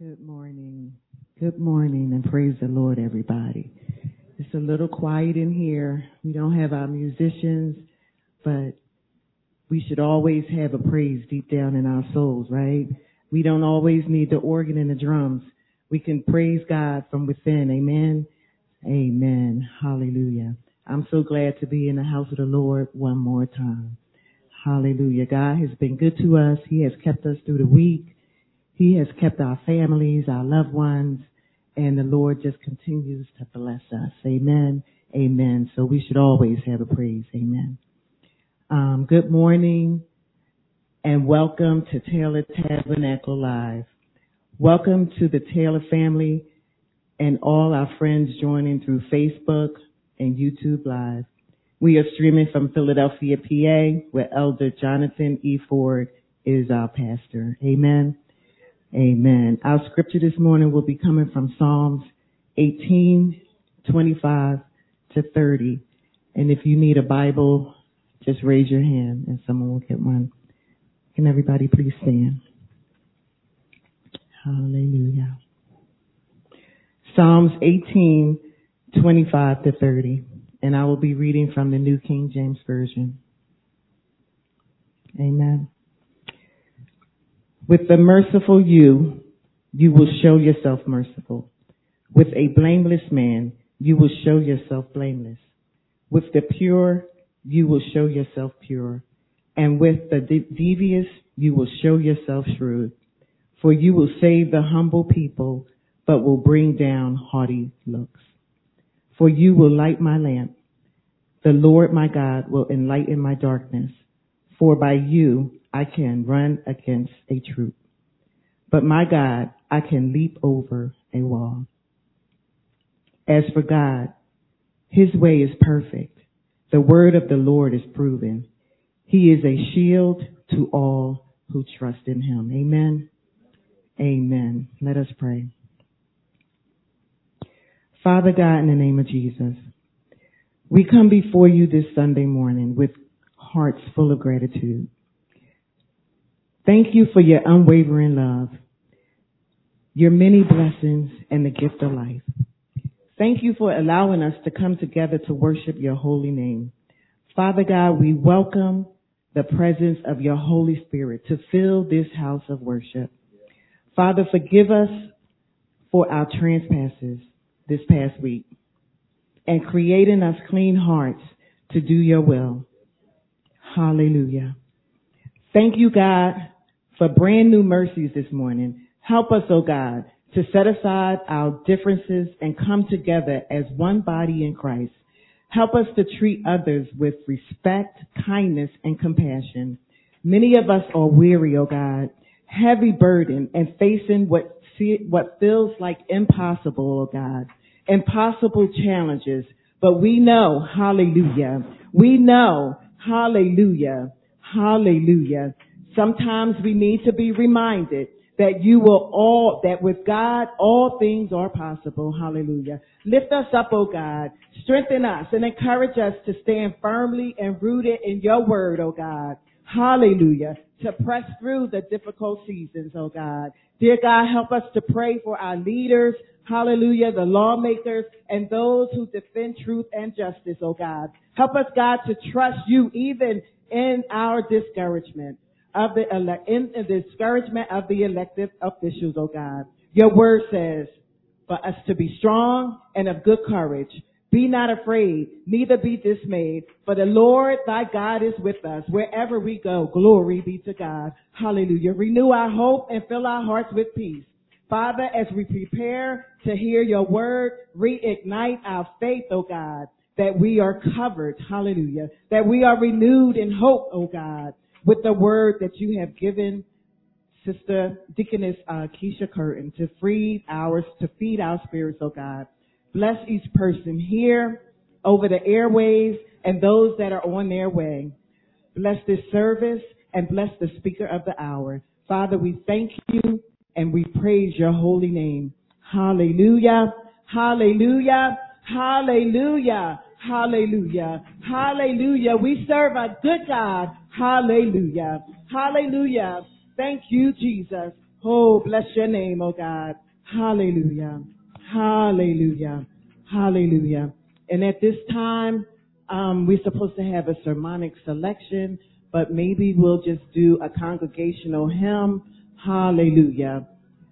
Good morning. Good morning and praise the Lord, everybody. It's a little quiet in here. We don't have our musicians, but we should always have a praise deep down in our souls, right? We don't always need the organ and the drums. We can praise God from within. Amen. Amen. Hallelujah. I'm so glad to be in the house of the Lord one more time. Hallelujah. God has been good to us. He has kept us through the week. He has kept our families, our loved ones, and the Lord just continues to bless us. Amen. Amen. So we should always have a praise. Amen. Good morning and welcome to Taylor Tabernacle Live. Welcome to the Taylor family and all our friends joining through Facebook and YouTube Live. We are streaming from Philadelphia, PA, where Elder Jonathan E. Ford is our pastor. Amen. Amen. Our scripture this morning will be coming from Psalms 18:25 to 30. And if you need a Bible, just raise your hand and someone will get one. Can everybody please stand? Hallelujah. Psalms 18:25 to 30. And I will be reading from the New King James Version. Amen. With the merciful you will show yourself merciful. With a blameless man, you will show yourself blameless. With the pure, you will show yourself pure. And with the devious, you will show yourself shrewd. For you will save the humble people, but will bring down haughty looks. For you will light my lamp. The Lord my God will enlighten my darkness. For by you I can run against a troop. But my God, I can leap over a wall. As for God, his way is perfect. The word of the Lord is proven. He is a shield to all who trust in him. Amen. Amen. Let us pray. Father God, in the name of Jesus, we come before you this Sunday morning with hearts full of gratitude. Thank you for your unwavering love, your many blessings, and the gift of life. Thank you for allowing us to come together to worship your holy name. Father God, we welcome the presence of your Holy Spirit to fill this house of worship. Father, forgive us for our trespasses this past week and create in us clean hearts to do your will. Hallelujah. Thank you, God, for brand new mercies this morning. Help us, oh God, to set aside our differences and come together as one body in Christ. Help us to treat others with respect, kindness, and compassion. Many of us are weary, oh God, heavy burden and facing what feels like impossible, oh God, impossible challenges. But we know, hallelujah, hallelujah. Sometimes we need to be reminded that that with God, all things are possible. Hallelujah. Lift us up, oh God. Strengthen us and encourage us to stand firmly and rooted in your word, oh God. Hallelujah. To press through the difficult seasons, oh God. Dear God, help us to pray for our leaders. Hallelujah. The lawmakers and those who defend truth and justice, oh God. Help us, God, to trust you even in our discouragement of the discouragement of the elected officials, oh God. Your word says for us to be strong and of good courage. Be not afraid, neither be dismayed, for the Lord thy God is with us wherever we go. Glory be to God. Hallelujah. Renew our hope and fill our hearts with peace. Father, as we prepare to hear your word, reignite our faith, oh God, that we are covered, hallelujah, that we are renewed in hope, oh God, with the word that you have given Sister Deaconess Keisha Curtin to feed our spirits, oh God. Bless each person here over the airwaves and those that are on their way. Bless this service and bless the speaker of the hour. Father, we thank you and we praise your holy name. Hallelujah, hallelujah, hallelujah, hallelujah, hallelujah. We serve a good God. Hallelujah, hallelujah. Thank you, Jesus. Oh, bless your name, oh God. Hallelujah. Hallelujah. Hallelujah. And at this time, we're supposed to have a sermonic selection, but maybe we'll just do a congregational hymn. Hallelujah.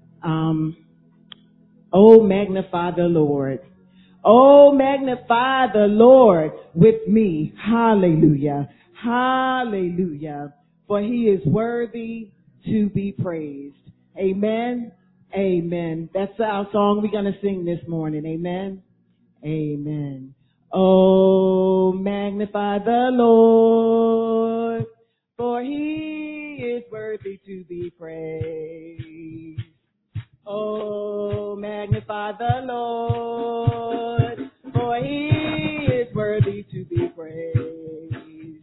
Oh, magnify the Lord. Oh, magnify the Lord with me. Hallelujah. Hallelujah. For he is worthy to be praised. Amen. Amen. That's our song we're going to sing this morning. Amen. Amen. Oh, magnify the Lord, for he is worthy to be praised. Oh, magnify the Lord, for he is worthy to be praised.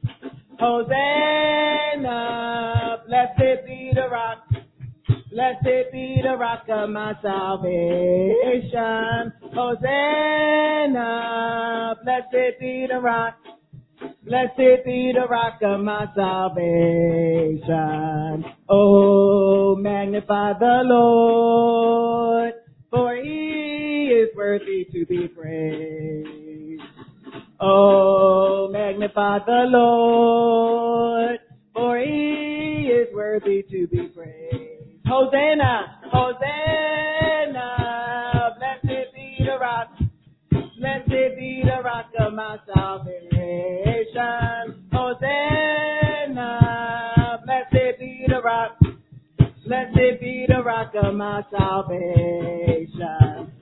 Hosanna, blessed be the rock. Blessed be the rock of my salvation. Hosanna, blessed be the rock. Blessed be the rock of my salvation. Oh, magnify the Lord, for he is worthy to be praised. Oh, magnify the Lord, for he is worthy to be praised. Hosanna, Hosanna, blessed be the rock, blessed be the rock of my salvation. Hosanna, blessed be the rock, blessed be the rock of my salvation.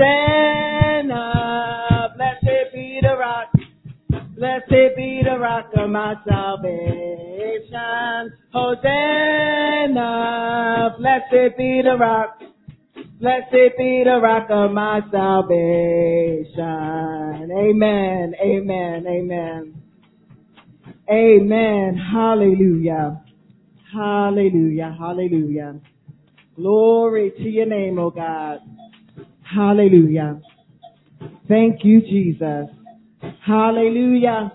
Hosanna, blessed be the rock, blessed be the rock of my salvation. Hosanna, blessed be the rock, blessed be the rock of my salvation. Amen, amen, amen. Amen, hallelujah, hallelujah, hallelujah. Glory to your name, oh God. Hallelujah. Thank you, Jesus. Hallelujah,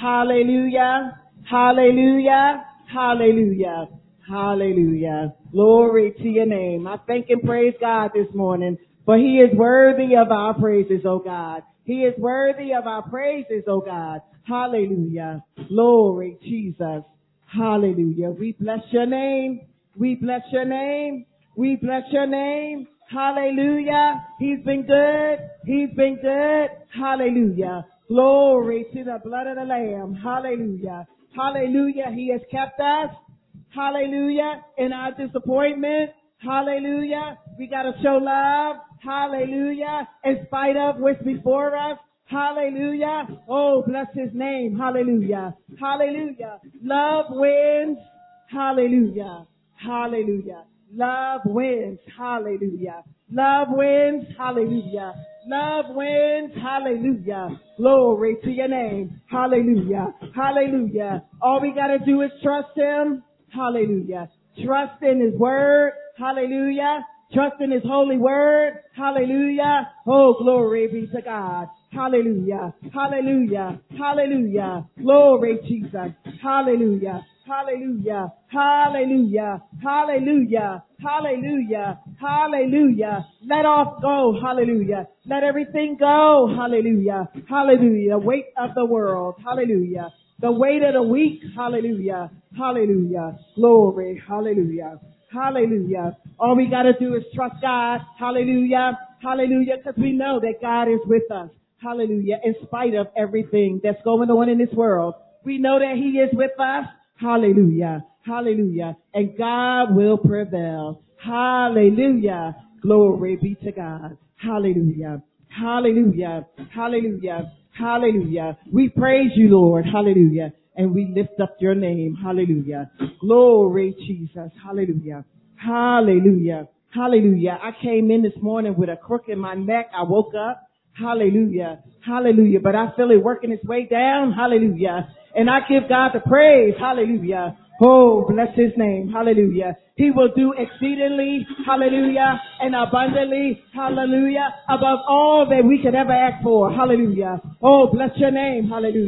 hallelujah, hallelujah, hallelujah, hallelujah. Glory to your name. I thank and praise God this morning, for he is worthy of our praises, oh God. He is worthy of our praises, oh God. Hallelujah. Glory, Jesus. Hallelujah. We bless your name. We bless your name. We bless your name. Hallelujah. He's been good. He's been good. Hallelujah. Glory to the blood of the Lamb. Hallelujah. Hallelujah. He has kept us. Hallelujah. In our disappointment. Hallelujah. We got to show love. Hallelujah. In spite of what's before us. Hallelujah. Oh, bless his name. Hallelujah. Hallelujah. Love wins. Hallelujah. Hallelujah. Love wins. Hallelujah. Love wins. Hallelujah. Love wins. Hallelujah. Glory to your name. Hallelujah. Hallelujah. All we got to do is trust him. Hallelujah. Trust in his word. Hallelujah. Trust in his holy word. Hallelujah. Oh, glory be to God. Hallelujah. Hallelujah. Hallelujah. Glory, Jesus. Hallelujah. Hallelujah. Hallelujah. Hallelujah. Hallelujah. Hallelujah. Let off go. Hallelujah. Let everything go. Hallelujah. Hallelujah. Weight of the world. Hallelujah. The weight of the week. Hallelujah. Hallelujah. Glory. Hallelujah. Hallelujah. All we got to do is trust God. Hallelujah. Hallelujah. Because we know that God is with us. Hallelujah. In spite of everything that's going on in this world, we know that he is with us. Hallelujah. Hallelujah. And God will prevail. Hallelujah. Glory be to God. Hallelujah. Hallelujah. Hallelujah. Hallelujah. We praise you, Lord. Hallelujah. And we lift up your name. Hallelujah. Glory, Jesus. Hallelujah. Hallelujah. Hallelujah. I came in this morning with a crook in my neck. I woke up. Hallelujah. Hallelujah. But I feel it working its way down. Hallelujah. And I give God the praise. Hallelujah. Oh, bless his name. Hallelujah. He will do exceedingly, hallelujah, and abundantly, hallelujah, above all that we could ever ask for. Hallelujah. Oh, bless your name. Hallelujah.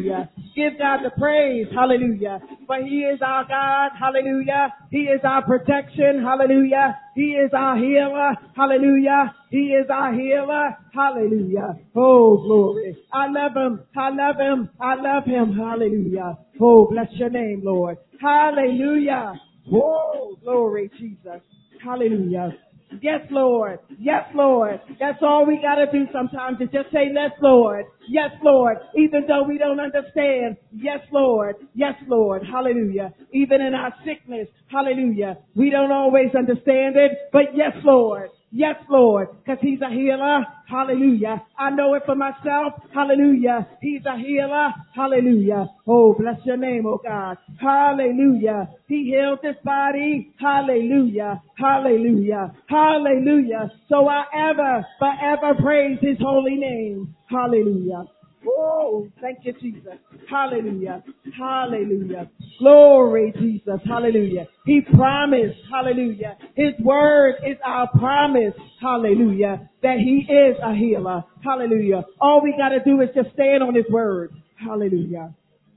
Give God the praise. Hallelujah. For He is our God. Hallelujah. He is our protection. Hallelujah. He is our healer. Hallelujah. He is our healer. Hallelujah. Oh, glory. I love Him. I love Him. I love Him. Hallelujah. Oh, bless your name, Lord. Hallelujah. Oh, glory, Jesus. Hallelujah. Yes, Lord. Yes, Lord. That's all we got to do sometimes is just say, yes, Lord. Yes, Lord. Even though we don't understand. Yes, Lord. Yes, Lord. Hallelujah. Even in our sickness. Hallelujah. We don't always understand it, but yes, Lord. Yes, Lord, because He's a healer. Hallelujah. I know it for myself. Hallelujah. He's a healer. Hallelujah. Oh, bless your name, oh God. Hallelujah. He healed this body. Hallelujah. Hallelujah. Hallelujah. So I forever praise His holy name. Hallelujah. Oh, thank you, Jesus. Hallelujah. Hallelujah. Glory, Jesus. Hallelujah. He promised, hallelujah. His word is our promise, hallelujah, that He is a healer. Hallelujah. All we got to do is just stand on His word. Hallelujah.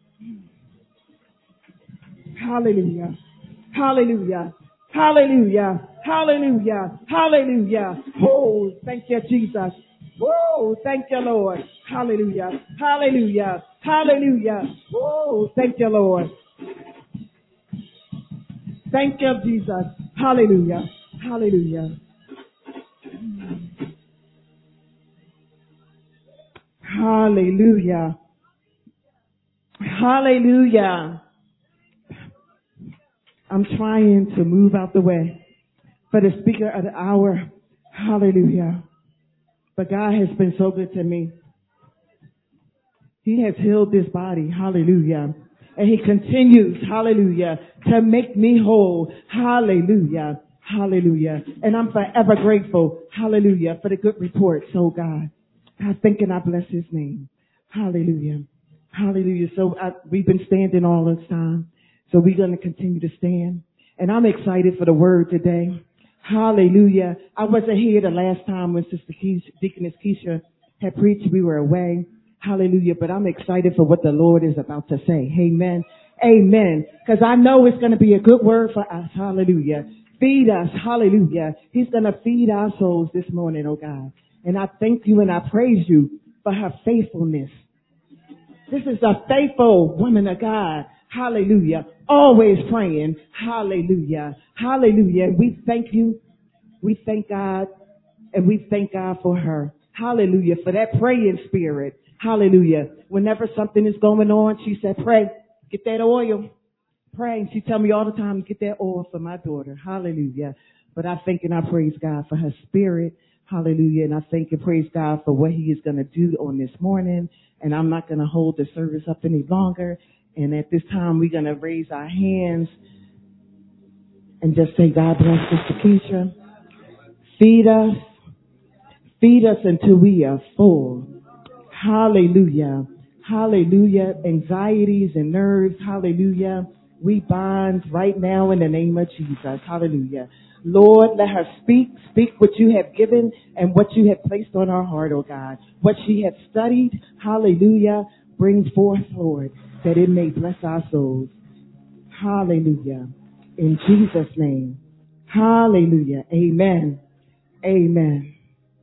Hallelujah. Hallelujah. Hallelujah. Hallelujah. Hallelujah. Oh, thank you, Jesus. Oh, thank you, Lord. Hallelujah. Hallelujah. Hallelujah. Oh, thank you, Lord. Thank you, Jesus. Hallelujah. Hallelujah. Hallelujah. Hallelujah. I'm trying to move out the way for the speaker of the hour. Hallelujah. But God has been so good to me. He has healed this body. Hallelujah. And He continues, hallelujah, to make me whole. Hallelujah. Hallelujah. And I'm forever grateful. Hallelujah. For the good reports. Oh God. I thank and I bless His name. Hallelujah. Hallelujah. So we've been standing all this time. So we're going to continue to stand. And I'm excited for the word today. Hallelujah. I wasn't here the last time when Sister Deaconess Keisha had preached. We were away. Hallelujah. But I'm excited for what the Lord is about to say. Amen. Amen. Because I know it's going to be a good word for us. Hallelujah. Feed us. Hallelujah. He's going to feed our souls this morning, oh God. And I thank you and I praise you for her faithfulness. This is a faithful woman of God. Hallelujah. Always praying. Hallelujah. Hallelujah. And we thank you. We thank God. And we thank God for her. Hallelujah. For that praying spirit. Hallelujah. Whenever something is going on, she said, pray. Get that oil. Pray. And she tell me all the time, get that oil for my daughter. Hallelujah. But I thank and I praise God for her spirit. Hallelujah. And I thank and praise God for what He is going to do on this morning. And I'm not going to hold the service up any longer. And at this time, we're going to raise our hands and just say, God bless Sister Keisha. Feed us. Feed us until we are full. Hallelujah. Hallelujah. Anxieties and nerves. Hallelujah. We bind right now in the name of Jesus. Hallelujah. Lord, let her speak what you have given and what you have placed on her heart, oh God. What she has studied, hallelujah, bring forth, Lord, that it may bless our souls. Hallelujah. In Jesus' name. Hallelujah. Amen. Amen.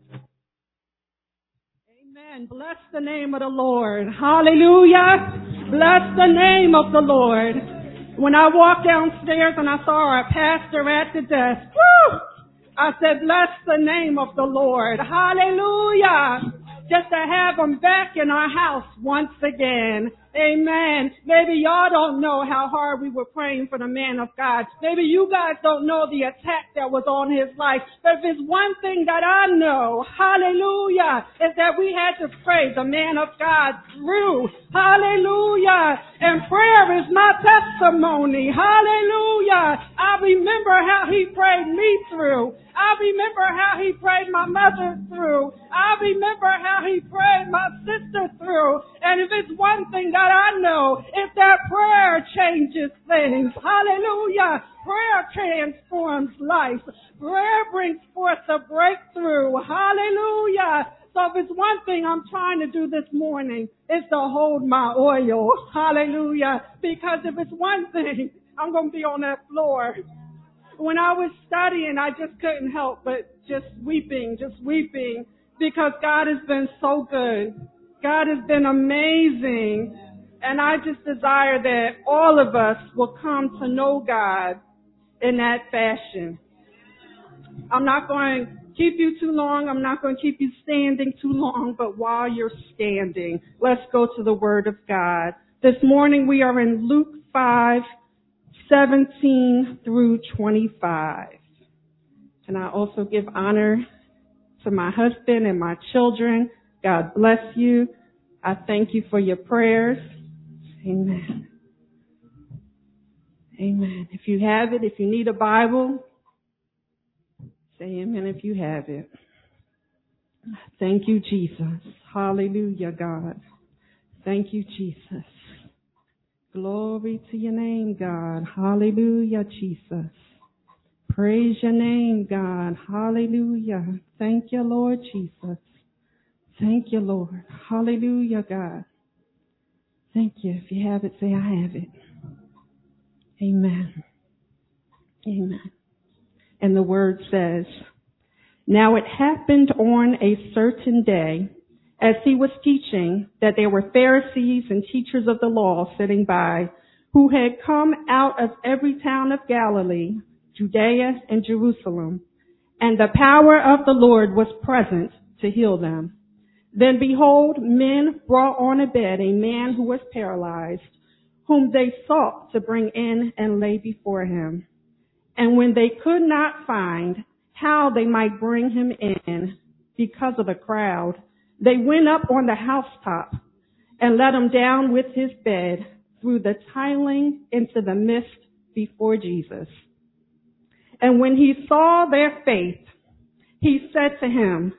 Amen. Bless the name of the Lord. Hallelujah. Bless the name of the Lord. When I walked downstairs and I saw our pastor at the desk, woo, I said, bless the name of the Lord. Hallelujah. Just to have him back in our house once again. Amen. Maybe y'all don't know how hard we were praying for the man of God. Maybe you guys don't know the attack that was on his life. But if there's one thing that I know, hallelujah, is that we had to pray the man of God through. Hallelujah. And prayer is my testimony. Hallelujah. I remember how he prayed me through. I remember how he prayed my mother through. I remember how he prayed my sister through. And if it's one thing that I know, it's that prayer changes things. Hallelujah. Prayer transforms life. Prayer brings forth a breakthrough. Hallelujah. So if it's one thing I'm trying to do this morning, it's to hold my oil. Hallelujah. Because if it's one thing, I'm going to be on that floor. When I was studying, I just couldn't help but just weeping, because God has been so good. God has been amazing. And I just desire that all of us will come to know God in that fashion. I'm not going to keep you too long. I'm not going to keep you standing too long. But while you're standing, let's go to the Word of God. This morning we are in Luke 5:17 through 25. And I also give honor to my husband and my children. God bless you. I thank you for your prayers. Amen. Amen. If you have it, if you need a Bible, say amen if you have it. Thank you, Jesus. Hallelujah, God. Thank you, Jesus. Glory to your name, God. Hallelujah, Jesus. Praise your name, God. Hallelujah. Thank you, Lord Jesus. Thank you, Lord. Hallelujah, God. Thank you. If you have it, say, I have it. Amen. Amen. And the word says, now it happened on a certain day, as he was teaching, that there were Pharisees and teachers of the law sitting by, who had come out of every town of Galilee, Judea and Jerusalem, and the power of the Lord was present to heal them. Then behold, men brought on a bed a man who was paralyzed, whom they sought to bring in and lay before him. And when they could not find how they might bring him in because of the crowd, they went up on the housetop and let him down with his bed through the tiling into the midst before Jesus. And when he saw their faith, he said to him,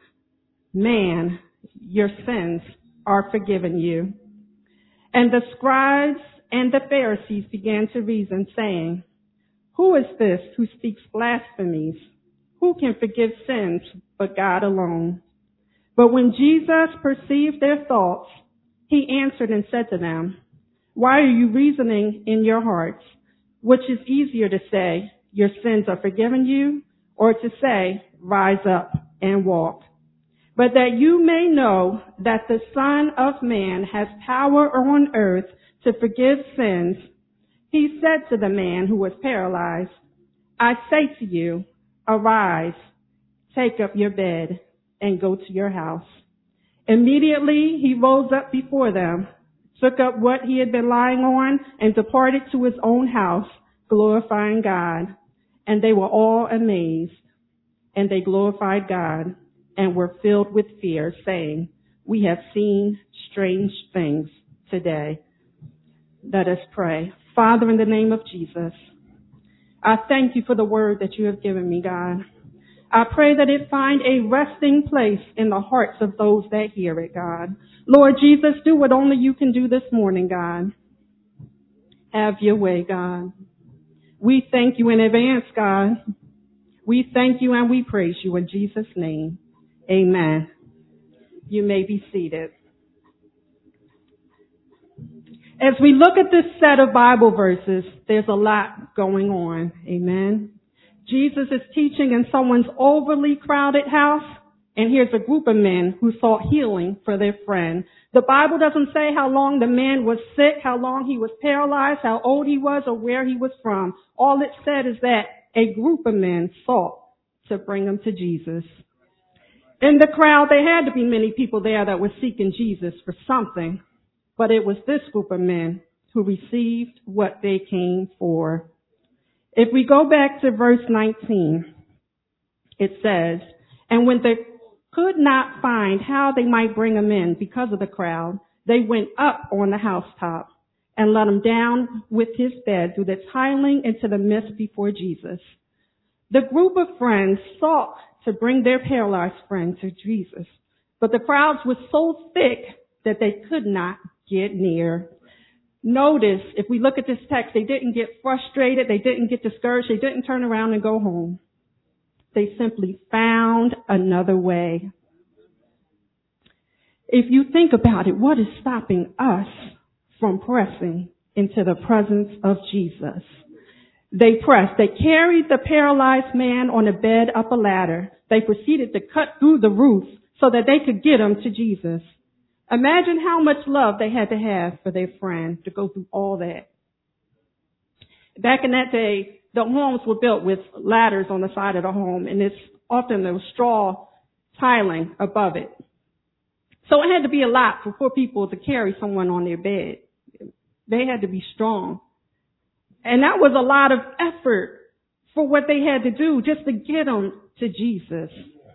man, your sins are forgiven you. And the scribes and the Pharisees began to reason, saying, who is this who speaks blasphemies? Who can forgive sins but God alone? But when Jesus perceived their thoughts, he answered and said to them, why are you reasoning in your hearts? Which is easier to say, your sins are forgiven you, or to say, rise up and walk? But that you may know that the Son of Man has power on earth to forgive sins, he said to the man who was paralyzed, I say to you, arise, take up your bed, and go to your house. Immediately he rose up before them, took up what he had been lying on, and departed to his own house, glorifying God. And they were all amazed, and they glorified God, and were filled with fear, saying, we have seen strange things today. Let us pray. Father, in the name of Jesus, I thank you for the word that you have given me, God. I pray that it find a resting place in the hearts of those that hear it, God. Lord Jesus, do what only you can do this morning, God. Have your way, God. We thank you in advance, God. We thank you and we praise you in Jesus' name. Amen. You may be seated. As we look at this set of Bible verses, there's a lot going on. Amen. Jesus is teaching in someone's overly crowded house, and here's a group of men who sought healing for their friend. The Bible doesn't say how long the man was sick, how long he was paralyzed, how old he was, or where he was from. All it said is that a group of men sought to bring him to Jesus. In the crowd, there had to be many people there that were seeking Jesus for something. But it was this group of men who received what they came for. If we go back to verse 19, it says, and when they could not find how they might bring him in because of the crowd, they went up on the housetop and let him down with his bed through the tiling into the midst before Jesus. The group of friends sought to bring their paralyzed friend to Jesus, but the crowds were so thick that they could not get near. Notice, if we look at this text, they didn't get frustrated, they didn't get discouraged, they didn't turn around and go home. They simply found another way. If you think about it, what is stopping us from pressing into the presence of Jesus? They pressed. They carried the paralyzed man on a bed up a ladder. They proceeded to cut through the roof so that they could get him to Jesus. Imagine how much love they had to have for their friend to go through all that. Back in that day, the homes were built with ladders on the side of the home, and often there was straw tiling above it. So it had to be a lot for poor people to carry someone on their bed. They had to be strong. And that was a lot of effort for what they had to do just to get them to Jesus.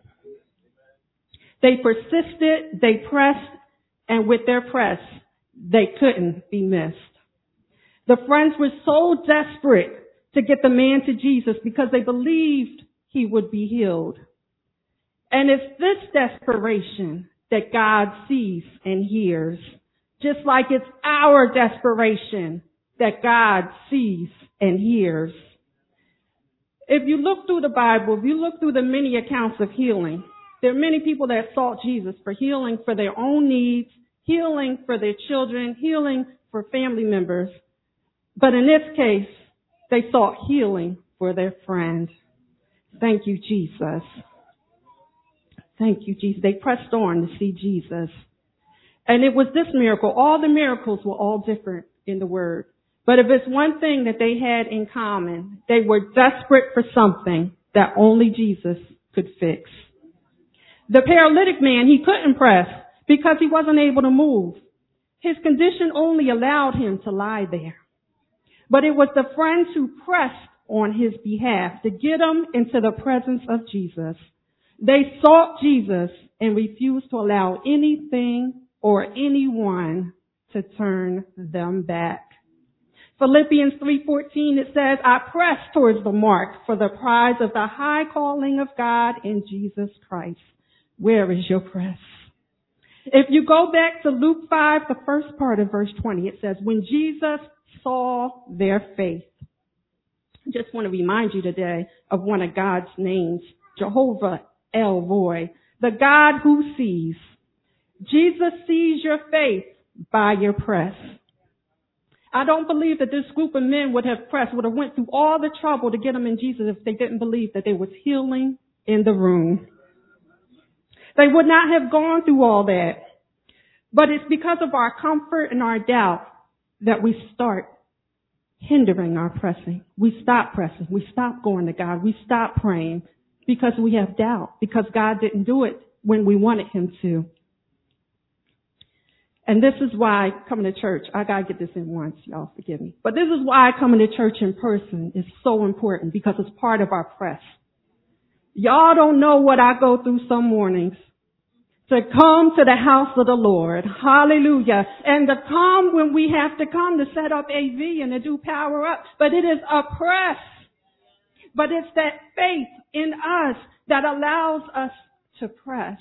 They persisted, they pressed, and with their press, they couldn't be missed. The friends were so desperate to get the man to Jesus because they believed he would be healed. And it's this desperation that God sees and hears, just like it's our desperation that God sees and hears. If you look through the Bible, if you look through the many accounts of healing, there are many people that sought Jesus for healing for their own needs, healing for their children, healing for family members. But in this case, they sought healing for their friend. Thank you, Jesus. Thank you, Jesus. They pressed on to see Jesus. And it was this miracle. All the miracles were all different in the Word. But if it's one thing that they had in common, they were desperate for something that only Jesus could fix. The paralytic man, he couldn't press because he wasn't able to move. His condition only allowed him to lie there. But it was the friends who pressed on his behalf to get him into the presence of Jesus. They sought Jesus and refused to allow anything or anyone to turn them back. Philippians 3:14, it says, I press towards the mark for the prize of the high calling of God in Jesus Christ. Where is your press? If you go back to Luke 5, the first part of verse 20, it says, when Jesus saw their faith. I just want to remind you today of one of God's names, Jehovah El Roy, the God who sees. Jesus sees your faith by your press. I don't believe that this group of men would have went through all the trouble to get them in Jesus if they didn't believe that there was healing in the room. They would not have gone through all that. But it's because of our comfort and our doubt that we start hindering our pressing. We stop pressing. We stop going to God. We stop praying because we have doubt, because God didn't do it when we wanted him to. And this is why coming to church, I got to get this in once, y'all forgive me. But this is why coming to church in person is so important, because it's part of our press. Y'all don't know what I go through some mornings to come to the house of the Lord. Hallelujah. And to come when we have to come to set up AV and to do power up. But it is a press. But it's that faith in us that allows us to press.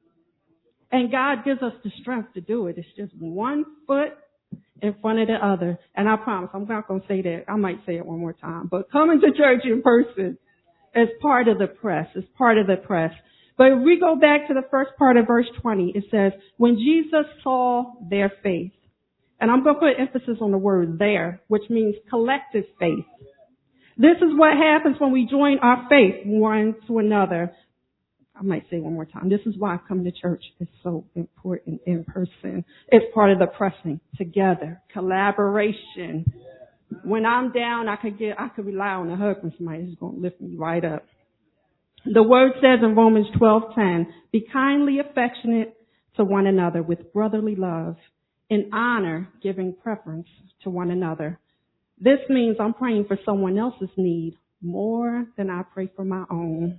And God gives us the strength to do it. It's just one foot in front of the other. And I promise, I'm not going to say that. I might say it one more time. But coming to church in person is part of the press. It's part of the press. But if we go back to the first part of verse 20, it says, when Jesus saw their faith, and I'm going to put emphasis on the word there, which means collective faith. This is what happens when we join our faith one to another. I might say one more time. This is why coming to church is so important in person. It's part of the pressing together, collaboration. When I'm down, I could rely on a hug from somebody who's going to lift me right up. The word says in Romans 12:10, be kindly affectionate to one another with brotherly love, in honor, giving preference to one another. This means I'm praying for someone else's need more than I pray for my own.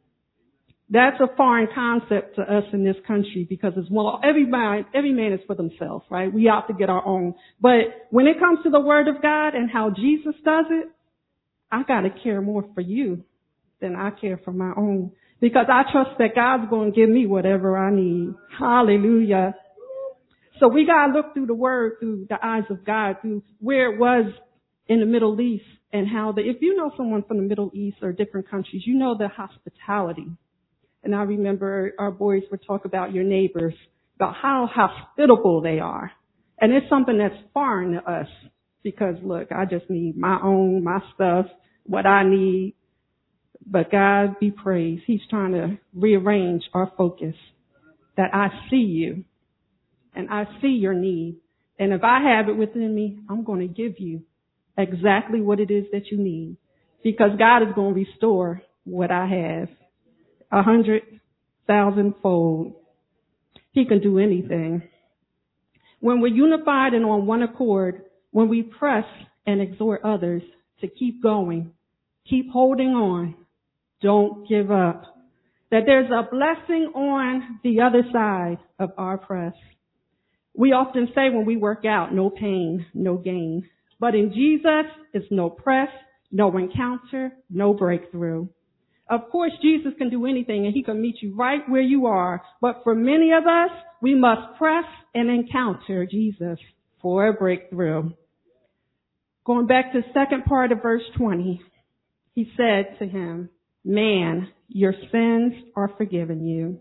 That's a foreign concept to us in this country because it's, well, every man is for themselves, right? We have to get our own. But when it comes to the word of God and how Jesus does it, I got to care more for you than I care for my own, because I trust that God's going to give me whatever I need. Hallelujah. So we got to look through the word, through the eyes of God, through where it was in the Middle East and how if you know someone from the Middle East or different countries, you know the hospitality. And I remember our boys would talk about your neighbors. about how hospitable they are. And it's something that's foreign to us because, look, I just need my stuff, what I need. But God be praised. He's trying to rearrange our focus, that I see you and I see your need. And if I have it within me, I'm going to give you exactly what it is that you need, because God is going to restore what I have 100,000-fold. He can do anything. When we're unified and on one accord, when we press and exhort others to keep going, keep holding on, don't give up, that there's a blessing on the other side of our press. We often say when we work out, no pain, no gain. But in Jesus, it's no press, no encounter, no breakthrough. Of course, Jesus can do anything and he can meet you right where you are. But for many of us, we must press and encounter Jesus for a breakthrough. Going back to the second part of verse 20, he said to him, "Man, your sins are forgiven you."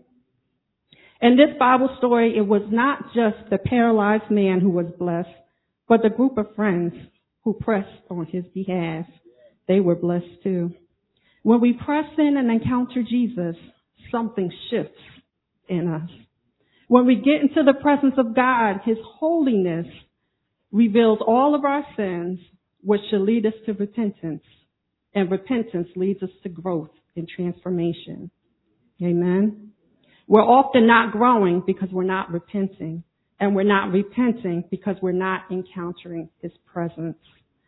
In this Bible story, it was not just the paralyzed man who was blessed, but the group of friends who pressed on his behalf. They were blessed too. When we press in and encounter Jesus, something shifts in us. When we get into the presence of God, his holiness reveals all of our sins, which should lead us to repentance. And repentance leads us to growth and transformation. Amen. We're often not growing because we're not repenting. And we're not repenting because we're not encountering his presence.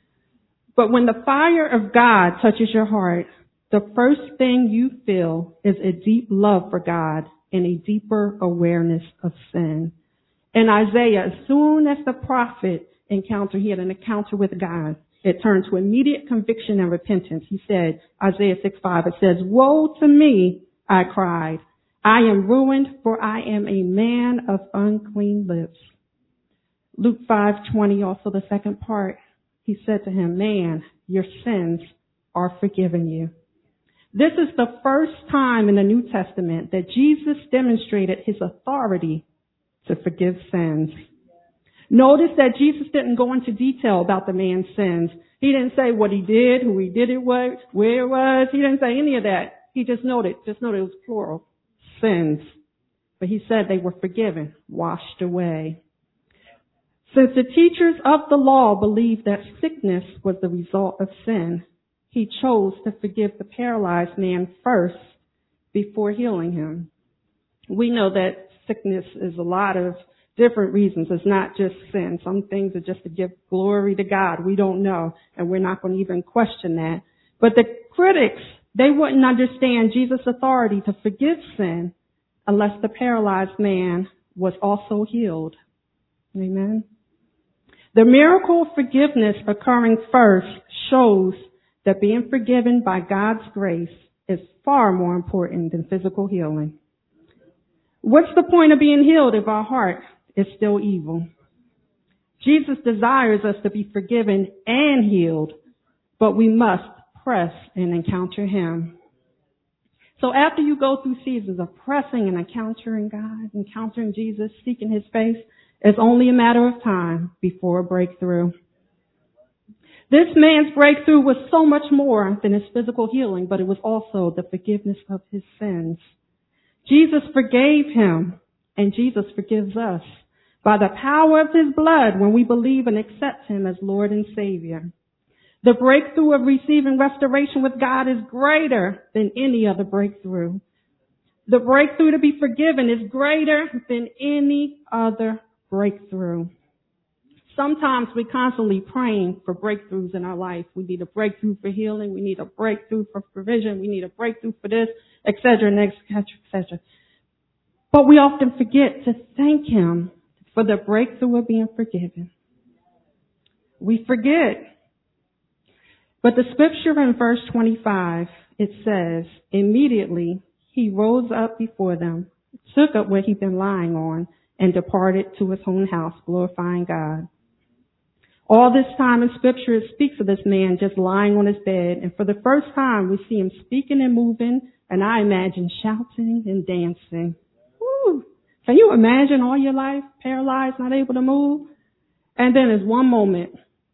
But when the fire of God touches your heart, the first thing you feel is a deep love for God and a deeper awareness of sin. In Isaiah, as soon as the prophet he had an encounter with God, it turned to immediate conviction and repentance. He said, Isaiah 6:5, it says, "Woe to me, I cried. I am ruined, for I am a man of unclean lips." Luke 5:20, also the second part, he said to him, "Man, your sins are forgiven you." This is the first time in the New Testament that Jesus demonstrated his authority to forgive sins. Notice that Jesus didn't go into detail about the man's sins. He didn't say what he did, who he did it with, where it was. He didn't say any of that. He just noted it was plural, sins. But he said they were forgiven, washed away. Since the teachers of the law believed that sickness was the result of sin, he chose to forgive the paralyzed man first before healing him. We know that sickness is a lot of different reasons. It's not just sin. Some things are just to give glory to God. We don't know, and we're not going to even question that. But the critics, they wouldn't understand Jesus' authority to forgive sin unless the paralyzed man was also healed. Amen. The miracle of forgiveness occurring first shows that being forgiven by God's grace is far more important than physical healing. What's the point of being healed if our heart is still evil? Jesus desires us to be forgiven and healed, but we must press and encounter him. So after you go through seasons of pressing and encountering God, encountering Jesus, seeking his face, it's only a matter of time before a breakthrough. This man's breakthrough was so much more than his physical healing, but it was also the forgiveness of his sins. Jesus forgave him, and Jesus forgives us by the power of his blood when we believe and accept him as Lord and Savior. The breakthrough of receiving restoration with God is greater than any other breakthrough. The breakthrough to be forgiven is greater than any other breakthrough. Sometimes we're constantly praying for breakthroughs in our life. We need a breakthrough for healing. We need a breakthrough for provision. We need a breakthrough for this, etc., et cetera. But we often forget to thank him for the breakthrough of being forgiven. We forget. But the scripture in verse 25, it says, immediately he rose up before them, took up what he'd been lying on, and departed to his own house, glorifying God. All this time in scripture, it speaks of this man just lying on his bed. And for the first time, we see him speaking and moving, and I imagine shouting and dancing. Woo! Can you imagine all your life paralyzed, not able to move? And then there's one moment,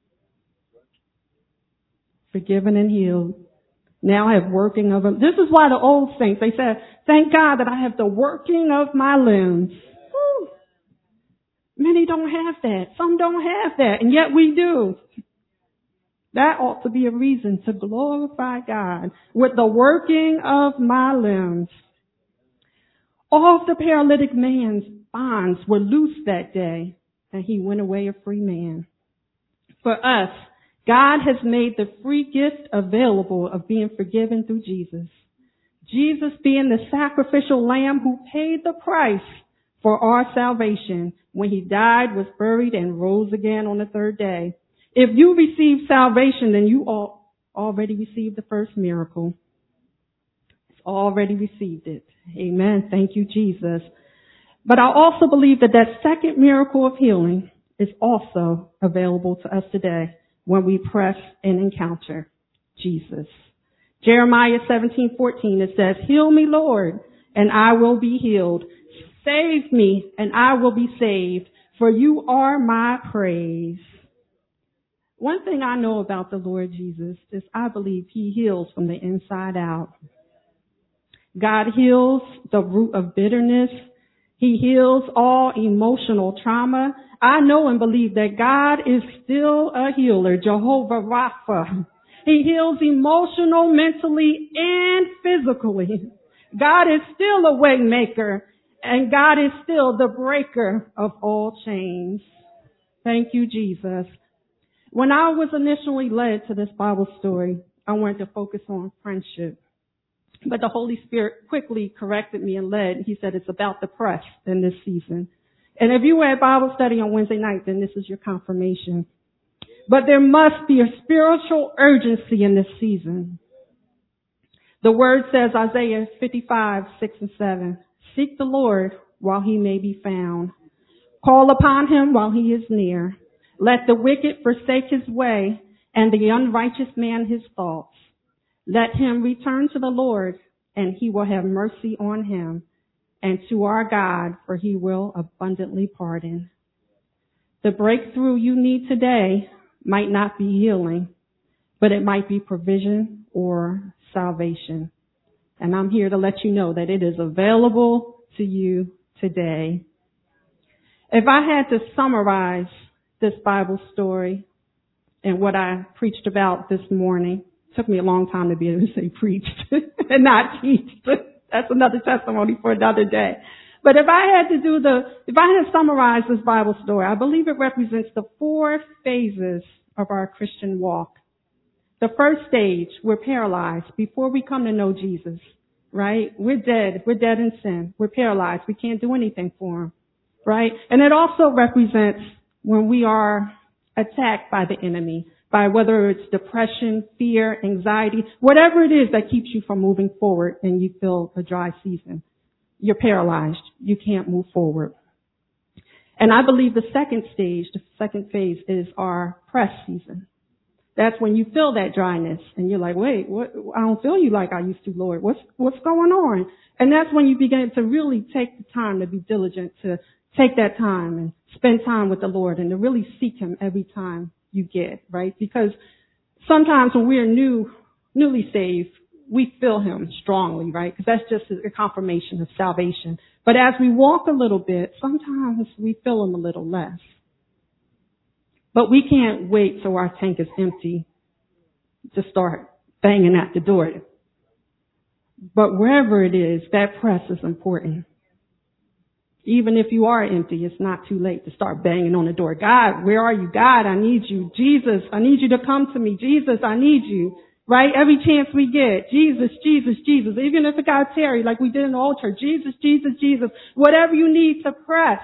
forgiven and healed. Now I have working of them. This is why the old saints, they said, thank God that I have the working of my limbs. Woo. Many don't have that. Some don't have that, and yet we do. That ought to be a reason to glorify God with the working of my limbs. All of the paralytic man's bonds were loosed that day, and he went away a free man. For us, God has made the free gift available of being forgiven through Jesus. Jesus being the sacrificial lamb who paid the price for our salvation when he died, was buried, and rose again on the third day. If you receive salvation, then you already received the first miracle. It's already received it. Amen. Thank you, Jesus. But I also believe that that second miracle of healing is also available to us today when we press and encounter Jesus. Jeremiah 17:14, it says, heal me, Lord, and I will be healed. Save me, and I will be saved, for you are my praise. One thing I know about the Lord Jesus is I believe he heals from the inside out. God heals the root of bitterness. He heals all emotional trauma. I know and believe that God is still a healer, Jehovah Rapha. He heals emotional, mentally, and physically. God is still a way maker, and God is still the breaker of all chains. Thank you, Jesus. When I was initially led to this Bible story, I wanted to focus on friendship. But the Holy Spirit quickly corrected me and led. He said it's about the press in this season. And if you were at Bible study on Wednesday night, then this is your confirmation. But there must be a spiritual urgency in this season. The word says, Isaiah 55:6-7, seek the Lord while he may be found. Call upon him while he is near. Let the wicked forsake his way and the unrighteous man his thoughts. Let him return to the Lord, and he will have mercy on him, and to our God, for he will abundantly pardon. The breakthrough you need today might not be healing, but it might be provision or salvation. And I'm here to let you know that it is available to you today. If I had to summarize this Bible story and what I preached about this morning, it took me a long time to be able to say preached and not teach. That's another testimony for another day. But if I had to summarize this Bible story, I believe it represents the 4 phases of our Christian walk. The first stage, we're paralyzed before we come to know Jesus, right? We're dead. We're dead in sin. We're paralyzed. We can't do anything for him, right? And it also represents when we are attacked by the enemy, by whether it's depression, fear, anxiety, whatever it is that keeps you from moving forward and you feel a dry season. You're paralyzed. You can't move forward. And I believe the second stage, the second phase, is our press season. That's when you feel that dryness and you're like, wait, what? I don't feel you like I used to, Lord. What's going on? And that's when you begin to really take the time to be diligent, to take that time and spend time with the Lord and to really seek him every time you get, right? Because sometimes when we're newly saved, we feel him strongly, right? Because that's just a confirmation of salvation. But as we walk a little bit, sometimes we feel him a little less. But we can't wait till our tank is empty to start banging at the door. But wherever it is, that press is important. Even if you are empty, it's not too late to start banging on the door. God, where are you? God, I need you. Jesus, I need you to come to me. Jesus, I need you. Right? Every chance we get. Jesus, Jesus, Jesus. Even if it got Terry, like we did in the old church. Jesus, Jesus, Jesus. Whatever you need to press.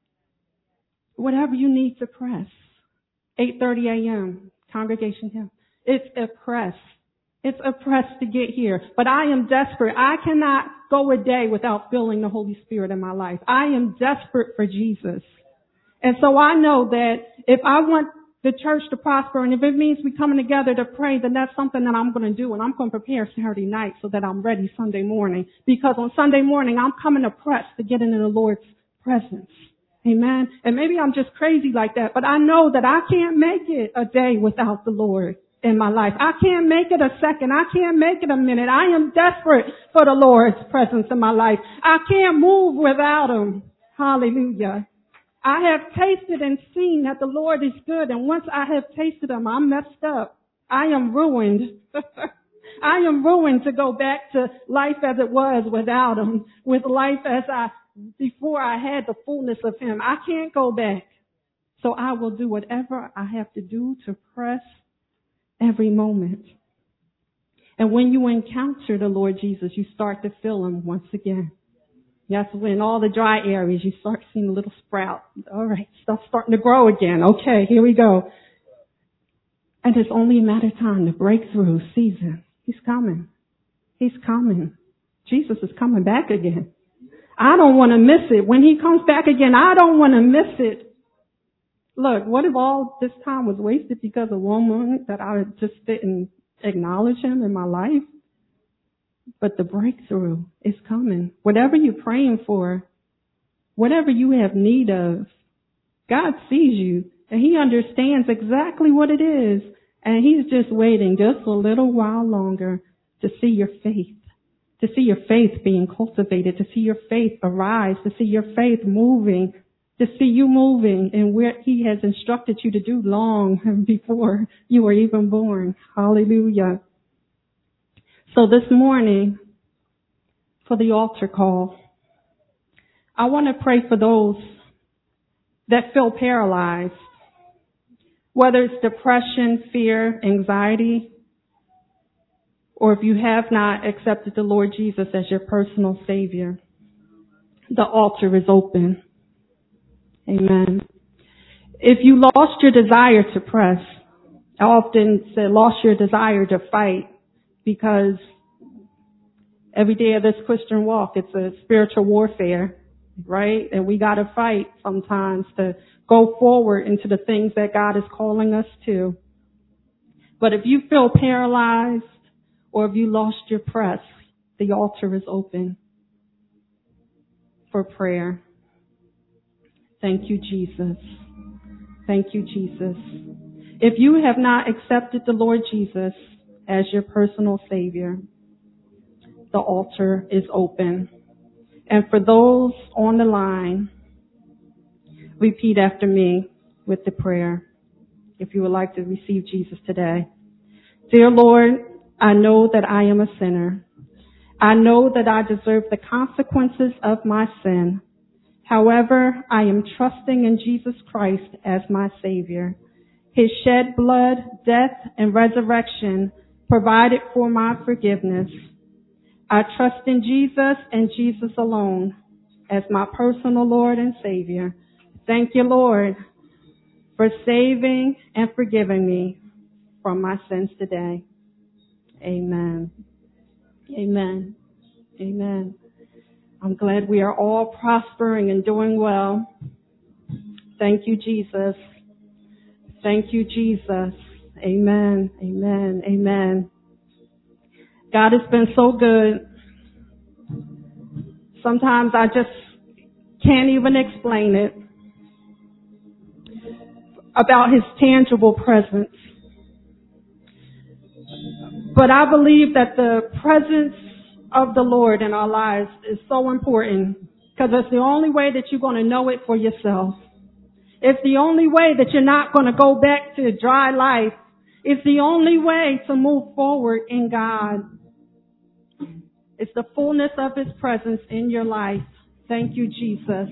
Whatever you need to press. 8:30 a.m. congregation hymn. It's a press. It's a press to get here. But I am desperate. I cannot go a day without feeling the Holy Spirit in my life. I am desperate for Jesus. And so I know that if I want the church to prosper, and if it means we coming together to pray, then that's something that I'm going to do. And I'm going to prepare Saturday night so that I'm ready Sunday morning. Because on Sunday morning, I'm coming to press to get into the Lord's presence. Amen. And maybe I'm just crazy like that, but I know that I can't make it a day without the Lord in my life. I can't make it a second. I can't make it a minute. I am desperate for the Lord's presence in my life. I can't move without Him. Hallelujah. I have tasted and seen that the Lord is good, and once I have tasted Him, I'm messed up. I am ruined. I am ruined to go back to life as it was without Him, with life before I had the fullness of Him. I can't go back. So I will do whatever I have to do to press every moment. And when you encounter the Lord Jesus, you start to feel Him once again. That's when all the dry areas, you start seeing a little sprout. All right, stuff's starting to grow again. Okay, here we go. And it's only a matter of time, the breakthrough season. He's coming. He's coming. Jesus is coming back again. I don't want to miss it. When He comes back again, I don't want to miss it. Look, what if all this time was wasted because of one moment that I just didn't acknowledge Him in my life? But the breakthrough is coming. Whatever you're praying for, whatever you have need of, God sees you and He understands exactly what it is. And He's just waiting just a little while longer to see your faith. To see your faith being cultivated, to see your faith arise, to see your faith moving, to see you moving in where He has instructed you to do long before you were even born. Hallelujah. So this morning, for the altar call, I want to pray for those that feel paralyzed, whether it's depression, fear, anxiety, or if you have not accepted the Lord Jesus as your personal Savior. The altar is open. Amen. If you lost your desire to press, I often say lost your desire to fight, because every day of this Christian walk, it's a spiritual warfare, right? And we got to fight sometimes to go forward into the things that God is calling us to. But if you feel paralyzed, or if you lost your press, the altar is open for prayer. Thank you, Jesus. Thank you, Jesus. If you have not accepted the Lord Jesus as your personal Savior, the altar is open. And for those on the line, repeat after me with the prayer, if you would like to receive Jesus today. Dear Lord, I know that I am a sinner. I know that I deserve the consequences of my sin. However, I am trusting in Jesus Christ as my Savior. His shed blood, death, and resurrection provided for my forgiveness. I trust in Jesus and Jesus alone as my personal Lord and Savior. Thank you, Lord, for saving and forgiving me from my sins today. Amen. Amen. Amen. I'm glad we are all prospering and doing well. Thank you, Jesus. Thank you, Jesus. Amen. Amen. Amen. God has been so good. Sometimes I just can't even explain it about His tangible presence. But I believe that the presence of the Lord in our lives is so important, because it's the only way that you're going to know it for yourself. It's the only way that you're not going to go back to dry life. It's the only way to move forward in God. It's the fullness of His presence in your life. Thank you, Jesus.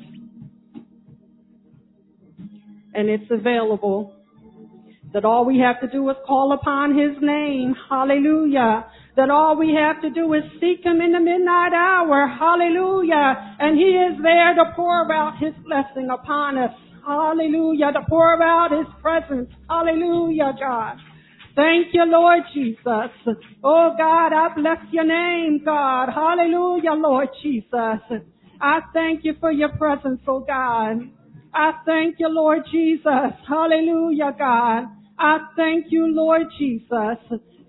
And it's available. That all we have to do is call upon His name. Hallelujah. That all we have to do is seek Him in the midnight hour. Hallelujah. And He is there to pour out His blessing upon us. Hallelujah. To pour out His presence. Hallelujah, God. Thank you, Lord Jesus. Oh, God, I bless your name, God. Hallelujah, Lord Jesus. I thank you for your presence, oh, God. I thank you, Lord Jesus. Hallelujah, God. I thank you, Lord Jesus.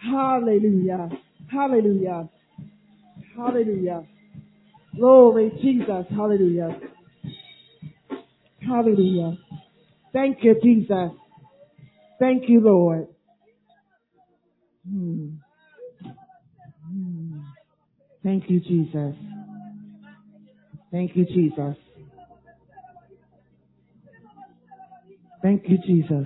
Hallelujah. Hallelujah. Hallelujah. Glory, Jesus. Hallelujah. Hallelujah. Thank you, Jesus. Thank you, Lord. Thank you, Jesus. Thank you, Jesus. Thank you, Jesus.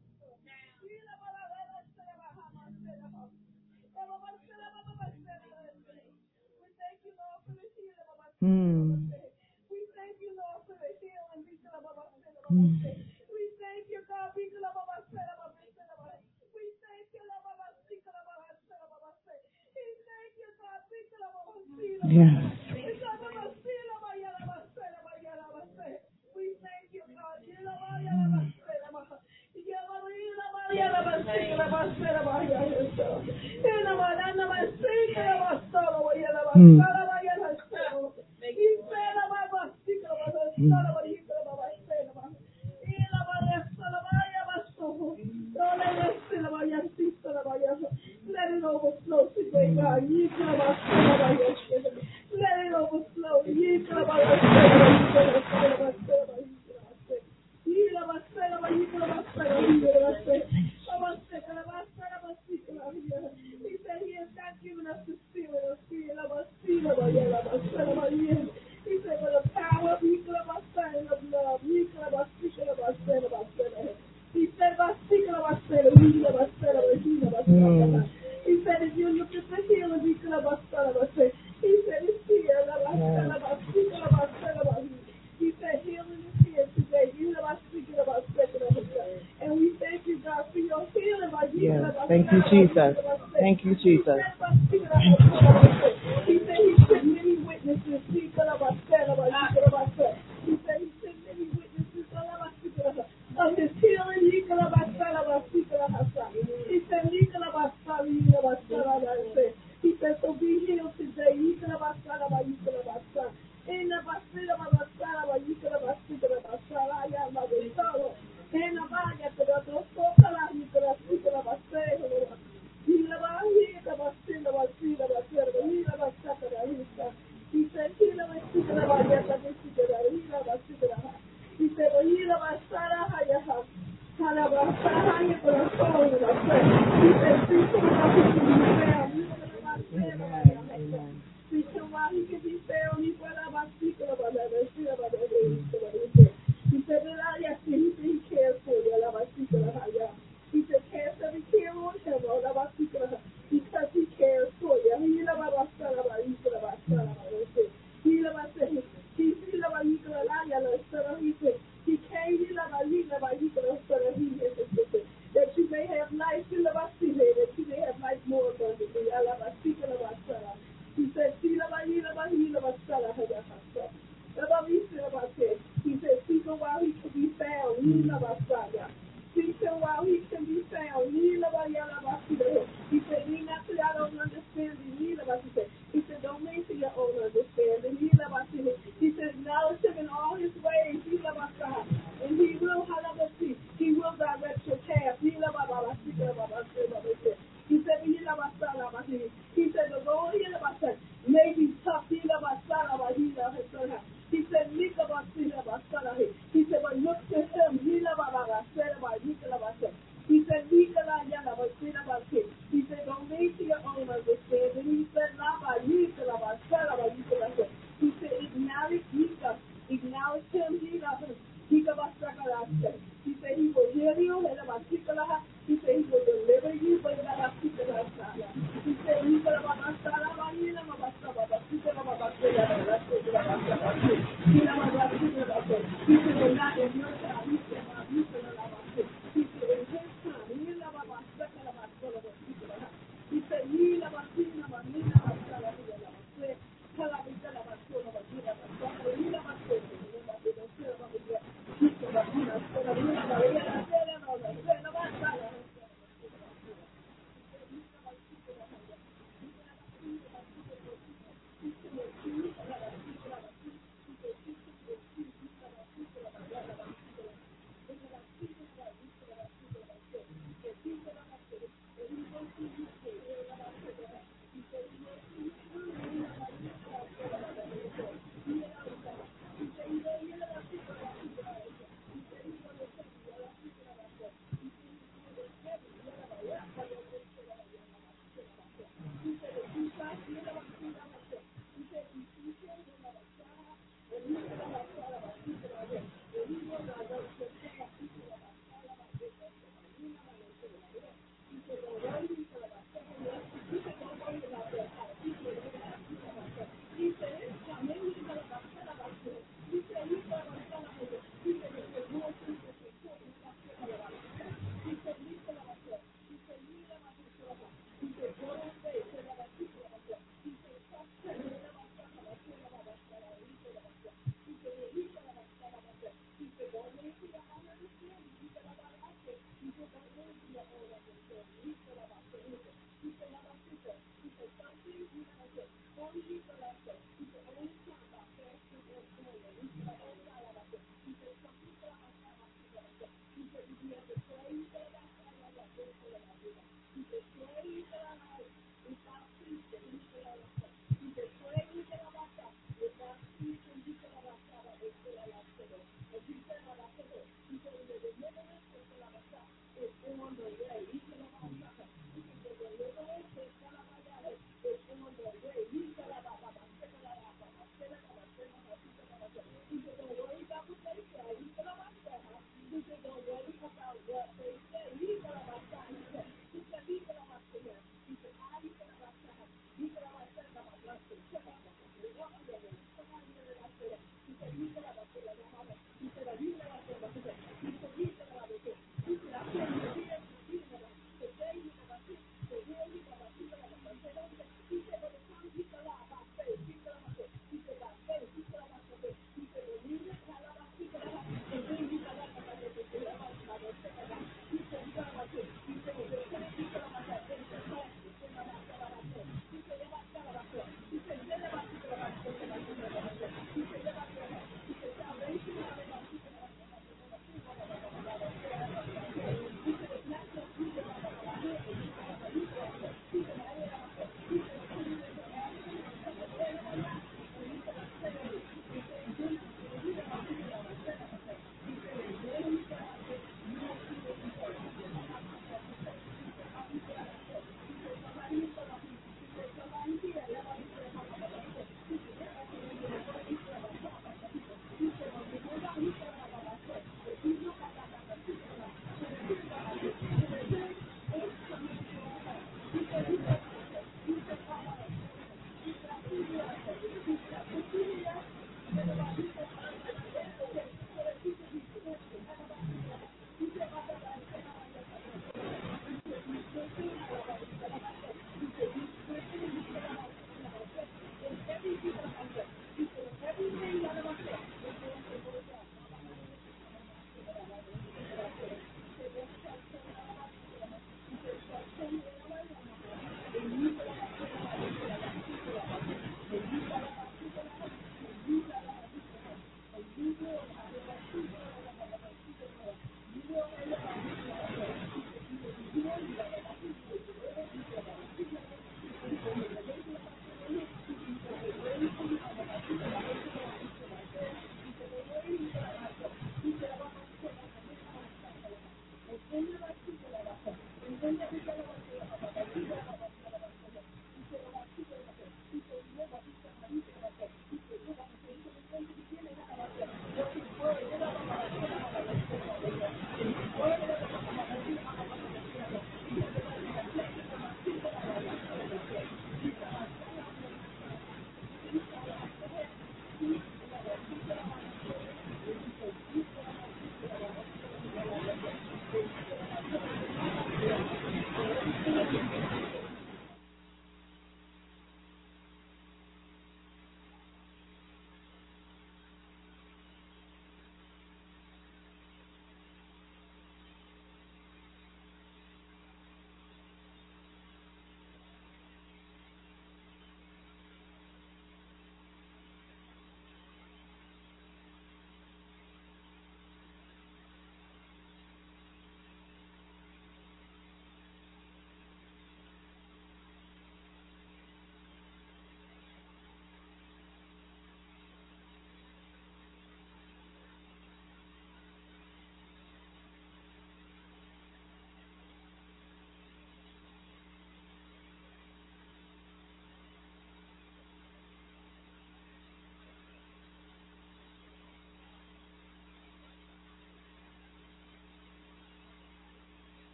Yes. Let it overflow today, God. Let it overflow. He said he has not given us the spirit of fear. He said, but the power of of love. He said, he said, if you look at the healing, he said, it's here. He said, healing is here today. And we thank you, God, for your healing. Yes. Thank you, Jesus. Thank you, Jesus. He said he sent many witnesses. He said he sent many witnesses of his healing. He said, so be healed today. He said, he said, cast every care on him, because he cares for you. He came that you may have life, that you may have life more abundantly. He said, he said, seek him while he can be found. Seek him while he can be found. He said, lean not to your own understanding. He said, don't lean to your own understanding. He said, acknowledge him in all his ways. And he will direct your path. He said, the Lord may be tough. He said, he said, but look to him. He said, don't lean to your own understanding. He said, he said, acknowledge him. He said, he will heal you. He said, he will deliver you. He said, not in your time. He said, in his time. He said,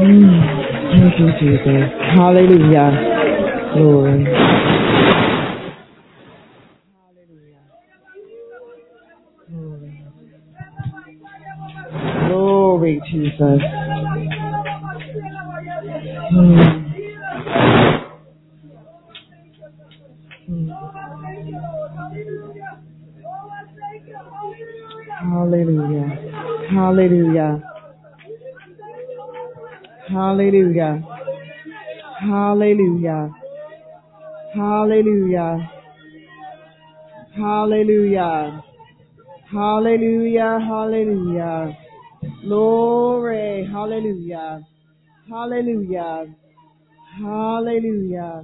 Thank you, Jesus. Hallelujah. Glory. Glory, Jesus. Hallelujah. Hallelujah. Hallelujah. Hallelujah. Hallelujah. Hallelujah. Hallelujah. Hallelujah. Glory. Hallelujah. Hallelujah. Hallelujah.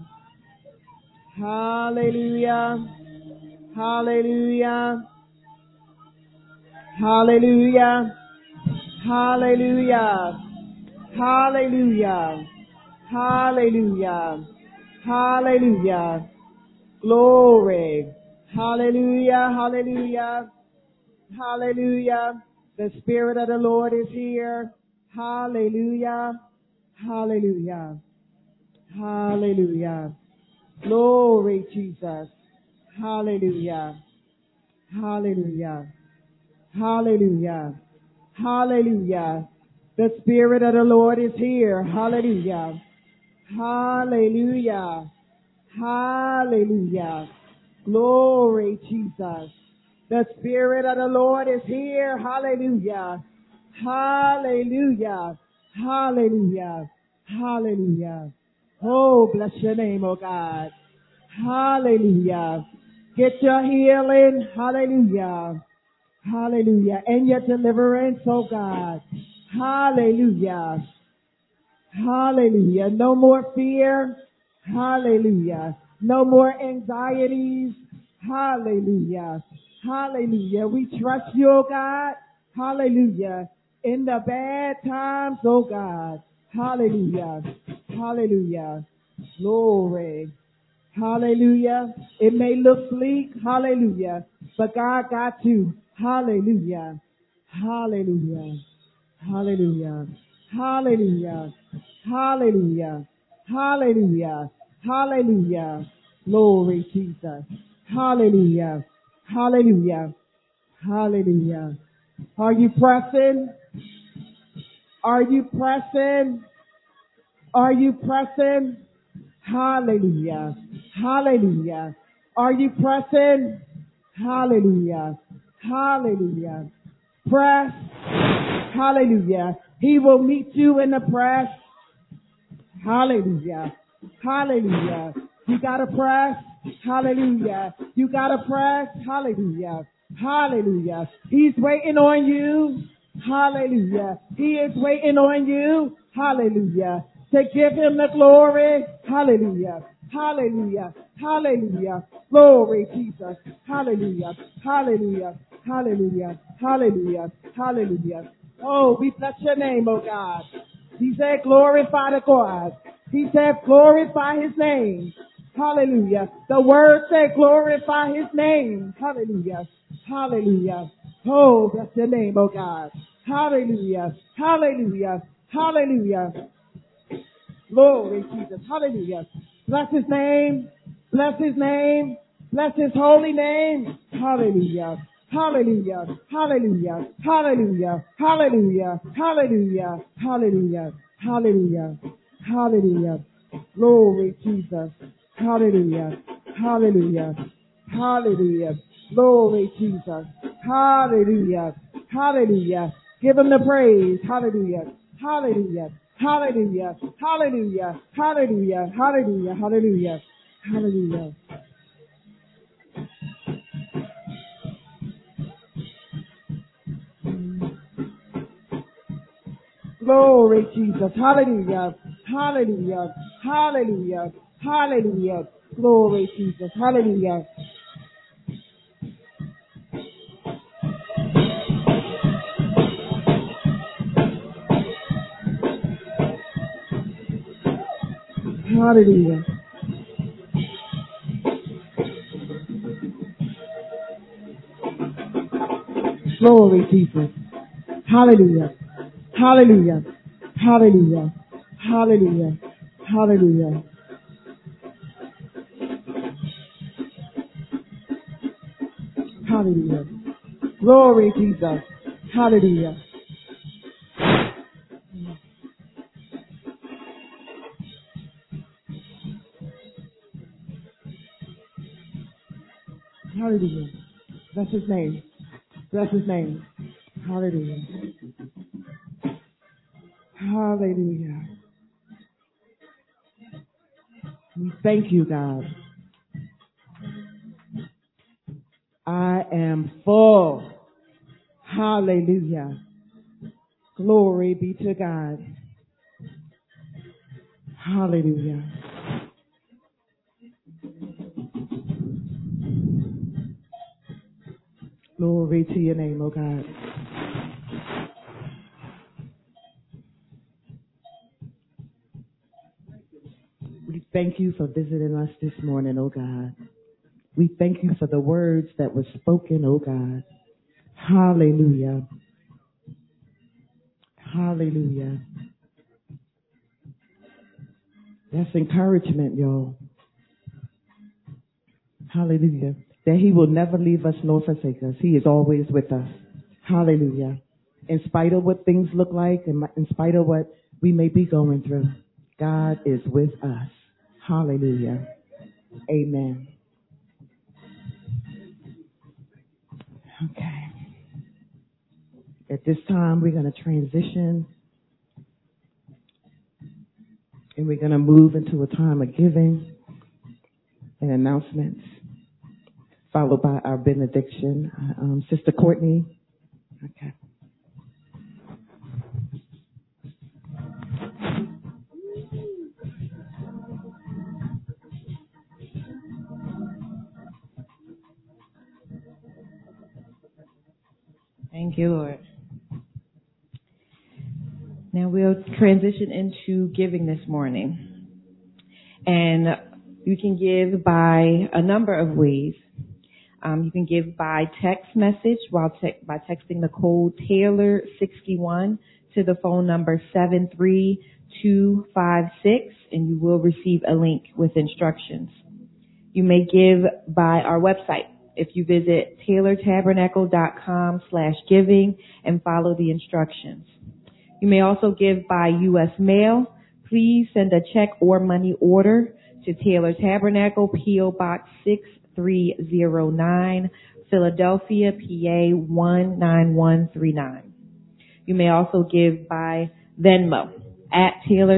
Hallelujah. Hallelujah. Hallelujah. Hallelujah. Hallelujah. Hallelujah. Hallelujah. Glory. Hallelujah. Hallelujah. Hallelujah. The Spirit of the Lord is here. Hallelujah. Hallelujah. Hallelujah. Glory, Jesus. Hallelujah. Hallelujah. Hallelujah. Hallelujah. The Spirit of the Lord is here. Hallelujah. Hallelujah. Hallelujah. Glory, Jesus. The Spirit of the Lord is here. Hallelujah. Hallelujah. Hallelujah. Hallelujah. Oh, bless your name, oh God. Hallelujah. Get your healing. Hallelujah. Hallelujah. And your deliverance, oh God. Hallelujah. Hallelujah. No more fear. Hallelujah. No more anxieties. Hallelujah. Hallelujah. We trust you, oh God. Hallelujah. In the bad times, oh God. Hallelujah. Hallelujah. Glory. Hallelujah. It may look bleak. Hallelujah. But God got you. Hallelujah. Hallelujah. Hallelujah. Hallelujah. Hallelujah. Hallelujah. Hallelujah. Glory, Jesus. Hallelujah. Hallelujah. Hallelujah. Are you pressing? Are you pressing? Are you pressing? Hallelujah. Hallelujah. Are you pressing? Hallelujah. Hallelujah. Press. Hallelujah. He will meet you in the press. Hallelujah. Hallelujah. You gotta press. Hallelujah. You gotta press. Hallelujah. Hallelujah. He's waiting on you. Hallelujah. He is waiting on you. Hallelujah. To give him the glory. Hallelujah. Hallelujah. Hallelujah. Glory, Jesus. Hallelujah. Hallelujah. Hallelujah. Hallelujah. Hallelujah. Oh, we bless your name, oh God. He said, glorify the God. He said, glorify his name. Hallelujah. The word said, glorify his name. Hallelujah. Hallelujah. Oh, bless your name, oh God. Hallelujah. Hallelujah. Hallelujah. Glory, Jesus. Hallelujah. Bless his name. Bless his name. Bless his holy name. Hallelujah. Hallelujah. Hallelujah. Hallelujah. Hallelujah. Hallelujah. Hallelujah. Hallelujah. Hallelujah. Glory, Jesus. Hallelujah. Hallelujah. Hallelujah. Glory, Jesus. Hallelujah. Hallelujah. Give him the praise. Hallelujah. Hallelujah. Hallelujah. Hallelujah. Hallelujah. Hallelujah. Hallelujah. Hallelujah. Glory, Jesus. Hallelujah. Hallelujah. Hallelujah. Hallelujah. Glory, Jesus. Hallelujah. Hallelujah. Glory, Jesus. Hallelujah. Hallelujah. Hallelujah. Hallelujah. Hallelujah. Hallelujah. Glory, Jesus. Hallelujah. Hallelujah. Bless his name. Bless his name. Hallelujah. Hallelujah. We thank you, God. I am full. Hallelujah. Glory be to God. Hallelujah. Glory to your name, oh God. We thank you for visiting us this morning, oh God. We thank you for the words that were spoken, oh God. Hallelujah. Hallelujah. That's encouragement, y'all. Hallelujah. That he will never leave us nor forsake us. He is always with us. Hallelujah. In spite of what things look like, in spite of what we may be going through, God is with us. Hallelujah. Amen. Okay. At this time, we're going to transition and we're going to move into a time of giving and announcements, followed by our benediction. Sister Courtney. Okay. Thank you, Lord. Now we'll transition into giving this morning. And you can give by a number of ways. You can give by text message by texting the code Taylor61 to the phone number 73256, and you will receive a link with instructions. You may give by our website if you visit taylortabernacle.com/giving and follow the instructions. You may also give by U.S. mail. Please send a check or money order to Taylor Tabernacle, P.O. Box 6309, Philadelphia, PA 19139. You may also give by Venmo at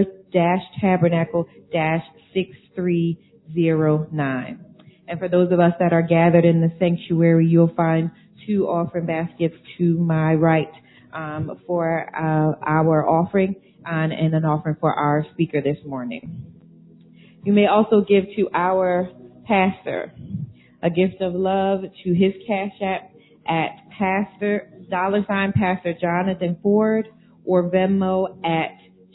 Taylor-Tabernacle-6309. And for those of us that are gathered in the sanctuary, you'll find 2 offering baskets to my right for our offering and an offering for our speaker this morning. You may also give to our pastor a gift of love to his Cash App at Pastor Jonathan Ford or Venmo at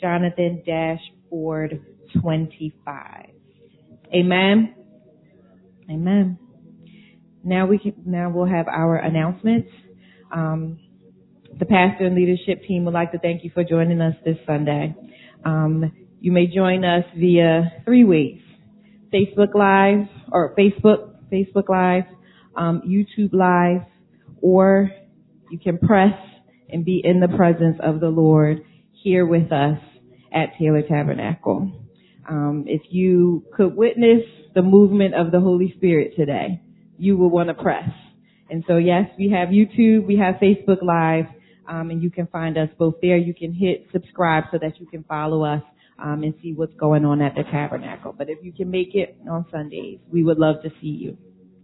Jonathan-Ford25. Amen. Amen. Now we'll have our announcements. The pastor and leadership team would like to thank you for joining us this Sunday. You may join us via 3 ways: Facebook Live, YouTube Live, or you can press and be in the presence of the Lord here with us at Taylor Tabernacle. If you could witness the movement of the Holy Spirit today, you will want to press. And so, yes, we have YouTube, we have Facebook Live, and you can find us both there. You can hit subscribe so that you can follow us and see what's going on at the Tabernacle. But if you can make it on Sundays, we would love to see you.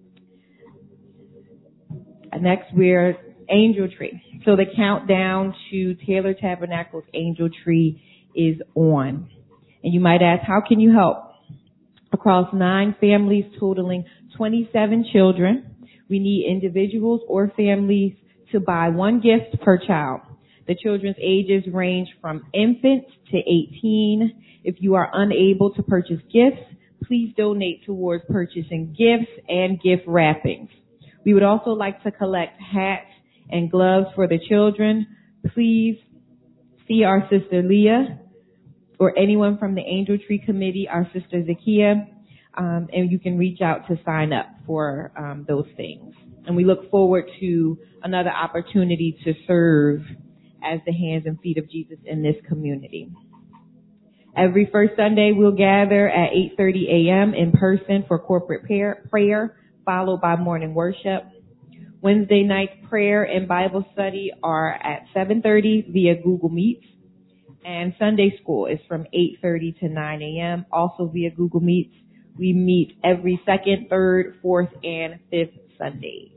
Next, we're Angel Tree. So the countdown to Taylor Tabernacle's Angel Tree is on. And you might ask, how can you help? Across 9 families totaling 27 children, we need individuals or families to buy 1 gift per child. The children's ages range from infants to 18. If you are unable to purchase gifts, please donate towards purchasing gifts and gift wrappings. We would also like to collect hats and gloves for the children. Please see our sister Leah or anyone from the Angel Tree Committee, our sister Zakia, and you can reach out to sign up for those things. And we look forward to another opportunity to serve as the hands and feet of Jesus in this community. Every first Sunday, we'll gather at 8:30 a.m. in person for corporate prayer, followed by morning worship. Wednesday night prayer and Bible study are at 7:30 via Google Meet. And Sunday school is from 8:30 to 9 a.m., also via Google Meet. We meet every second, third, fourth, and fifth Sundays.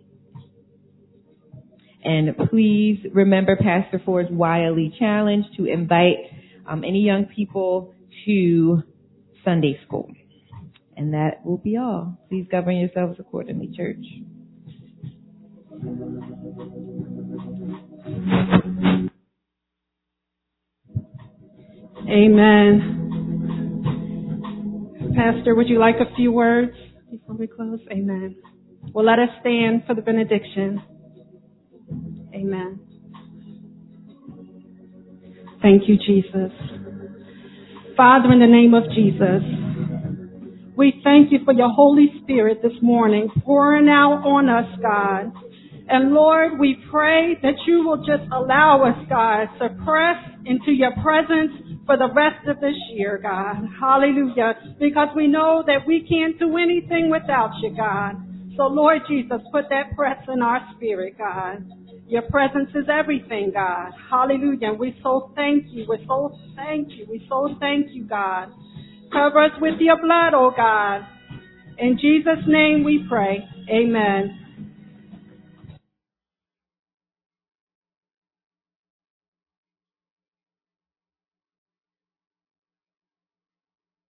And please remember Pastor Ford's YLE challenge to invite any young people to Sunday school. And that will be all. Please govern yourselves accordingly, church. Amen. Pastor, would you like a few words before we close? Amen. Well, let us stand for the benediction. Amen. Thank you, Jesus. Father, in the name of Jesus, we thank you for your Holy Spirit this morning pouring out on us, God. And Lord, we pray that you will just allow us, God, to press into your presence for the rest of this year, God. Hallelujah. Because we know that we can't do anything without you, God. So Lord Jesus, put that press in our spirit, God. Your presence is everything, God. Hallelujah. And we so thank you. We so thank you. We so thank you, God. Cover us with your blood, oh God. In Jesus' name we pray. Amen.